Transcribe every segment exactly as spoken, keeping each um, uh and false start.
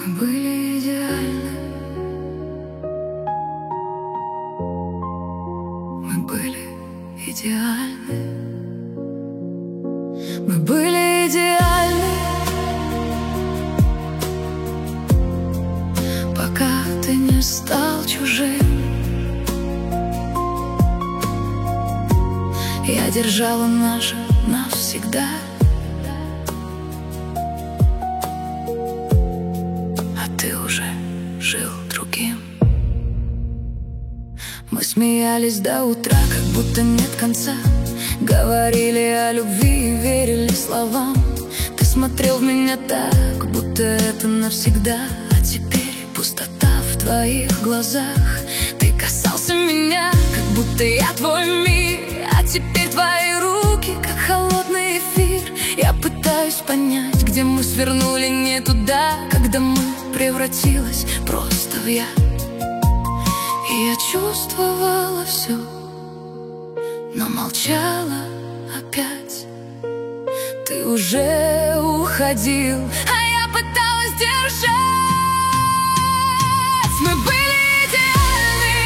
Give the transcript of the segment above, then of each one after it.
Мы были идеальны. Мы были идеальны. Мы были идеальны, пока ты не стал чужим. Я держала наше навсегда, а ты уже жил другим. Мы смеялись до утра, как будто нет конца. Говорили о любви и верили словам. Ты смотрел в меня так, будто это навсегда. А теперь пустота в твоих глазах. Ты касался меня, как будто я твой мир. А теперь твои руки, как холодный эфир. Я пытаюсь понять, где мы свернули не туда, когда мы превратилась просто в я. И я чувствовала все, но молчала опять. Ты уже уходил, а я пыталась держать. Мы были идеальны,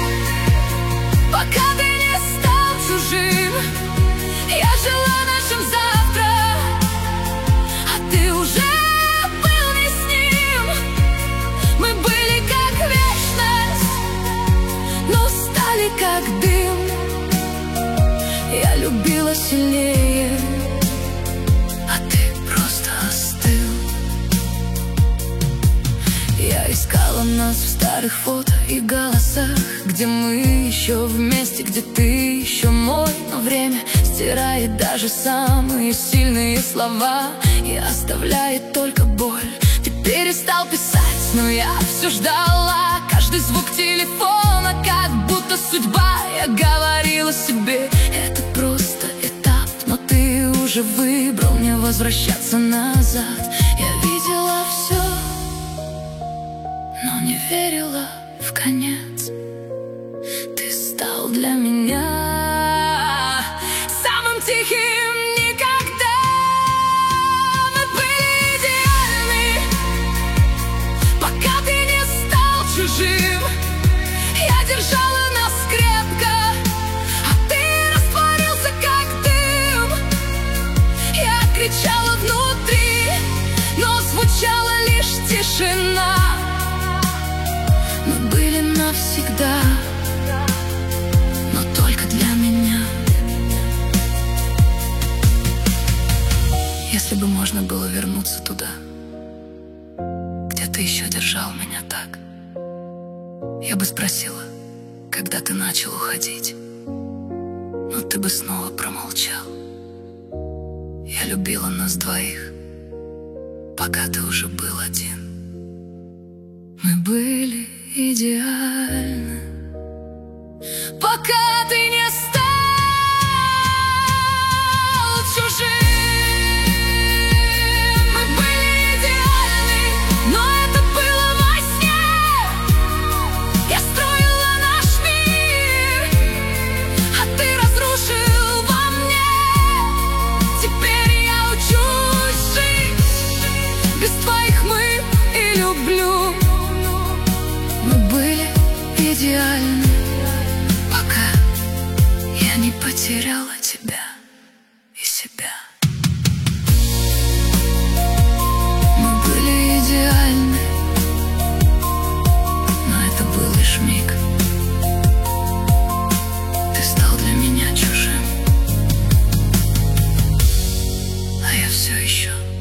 пока ты не стал чужим. Я жила нашим завтра, а ты уже был не с ним. Мы были как вечность, но стали как дым. Я любила сильнее, а ты просто остыл. Я искала нас в старых фото и голосах, где мы еще вместе, где ты еще мой. Но время стирает даже самые сильные слова и оставляет только боль. Ты перестал писать, но я все ждала. Каждый звук телефона, как будто судьба. Я говорила себе, это просто этап, но ты уже выбрал не возвращаться назад. Я видела все, но не верила в конец. Ты стал для меня самым тихим никогда. Мы были идеальны, пока ты не стал чужим. Я держала нас крепко, а ты растворился как дым. Я кричала внутри, но звучала лишь тишина. Мы были навсегда, но только для меня. Если бы можно было вернуться туда, где ты еще держал меня так, я бы спросила, когда ты начал уходить, но ты бы снова промолчал. Я любила нас двоих, пока ты уже был один. Мы были идеальны, пока ты не стал чужим. Мы были идеальны, но это было во сне. Я строила наш мир, а ты разрушил во мне. Теперь я учусь жить без твоих «мы» и «люблю». Мы были идеальны, пока я не потеряла тебя и себя. Мы были идеальны, но это был лишь миг. Ты стал для меня чужим, а я все еще